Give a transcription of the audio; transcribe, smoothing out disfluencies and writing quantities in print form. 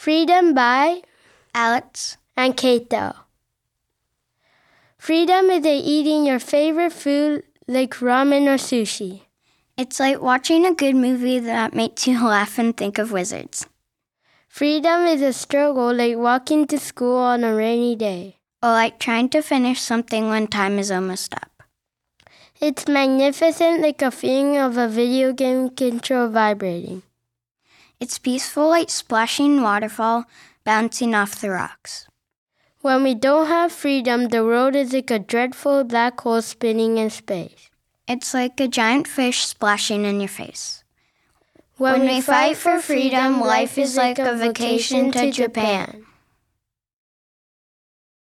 Freedom by Alex and Kato. Freedom is eating your favorite food like ramen or sushi. It's like watching a good movie that makes you laugh and think of wizards. Freedom is a struggle like walking to school on a rainy day. Or like trying to finish something when time is almost up. It's magnificent like a feeling of a video game control vibrating. It's peaceful like splashing waterfall bouncing off the rocks. When we don't have freedom, the world is like a dreadful black hole spinning in space. It's like a giant fish splashing in your face. When we fight for freedom, life is like a vacation to Japan.